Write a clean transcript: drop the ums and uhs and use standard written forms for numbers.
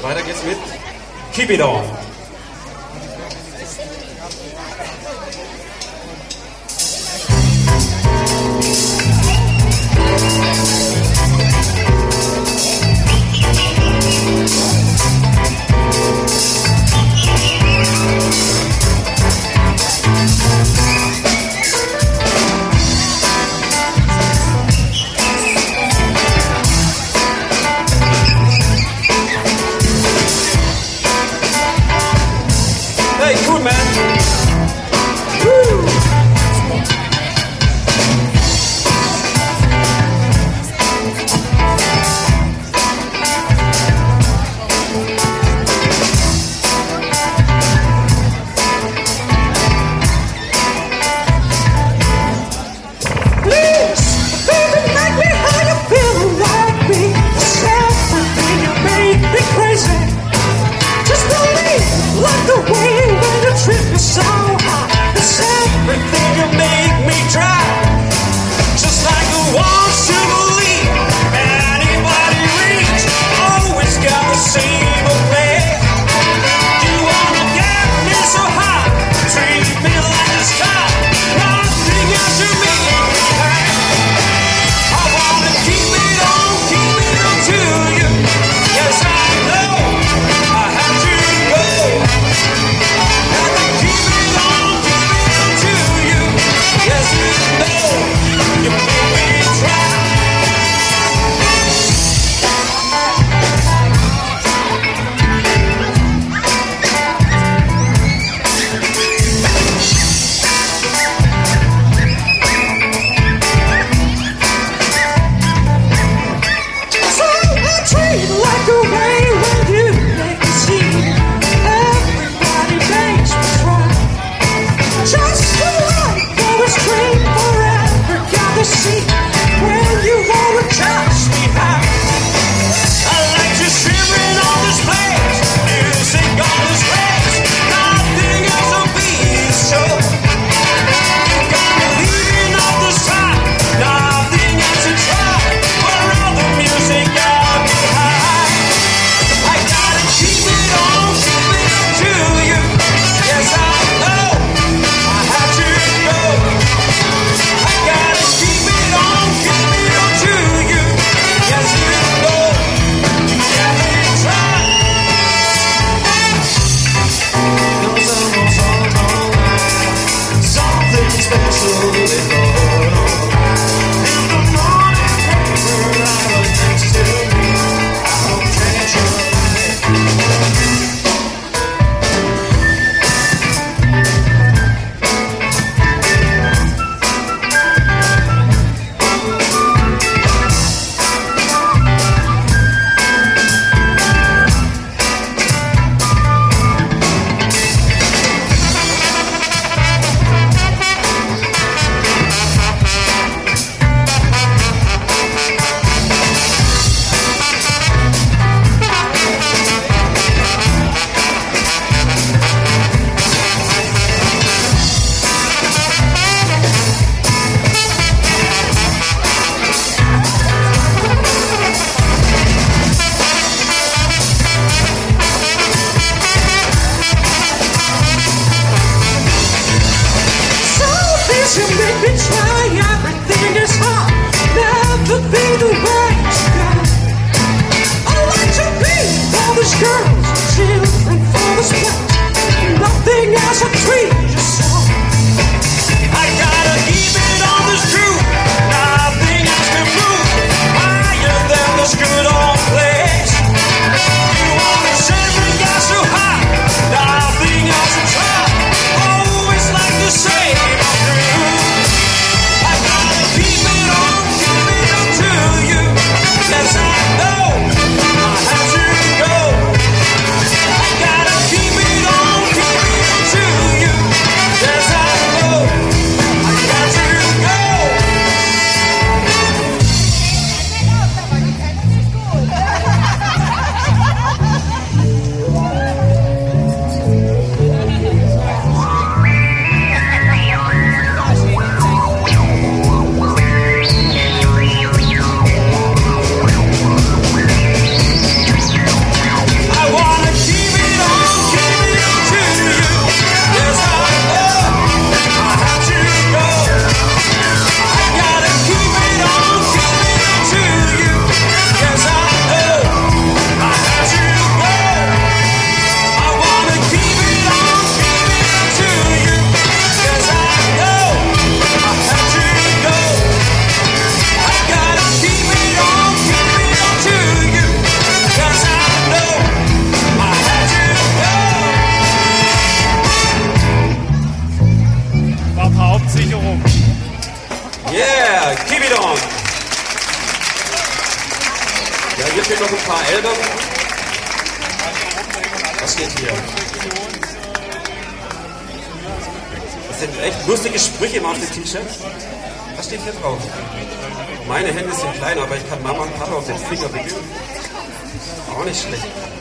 Weiter geht's mit Keep It On. Hey, cool man. Woo! Please, baby, make me how you feel like me. It's everything you make me crazy. Just believe, like the way when you trip me so high. It's everything you make me try. Just like the ones to believe anybody reach, always got the same play. You wanna get me so high, treat me like a star, nothing else to make me high. I wanna keep it on to you. Yes, I know I have to go. Have to keep it on to you. Yes, you know you make me try. So I treat like the way when you make me see. Everybody makes me try. Just the light always dream forever. Got to see when you wanna touch me high. I like you shivering on this place, music on this place, nothing else will be so. You got me leaving off the side, nothing else to try, but all the music got me high. I gotta keep it on to you. Yes, I know I have to go. I gotta keep it on to you. Yes, you know you got me try. Something special is going on. In the morning paper, I was next to me. I don't change your life. Was steht hier? Das sind echt lustige Sprüche immer auf dem T-Shirt. Was steht hier drauf? Meine Hände sind klein, aber ich kann Mama und Papa auf den Finger wickeln. Auch nicht schlecht.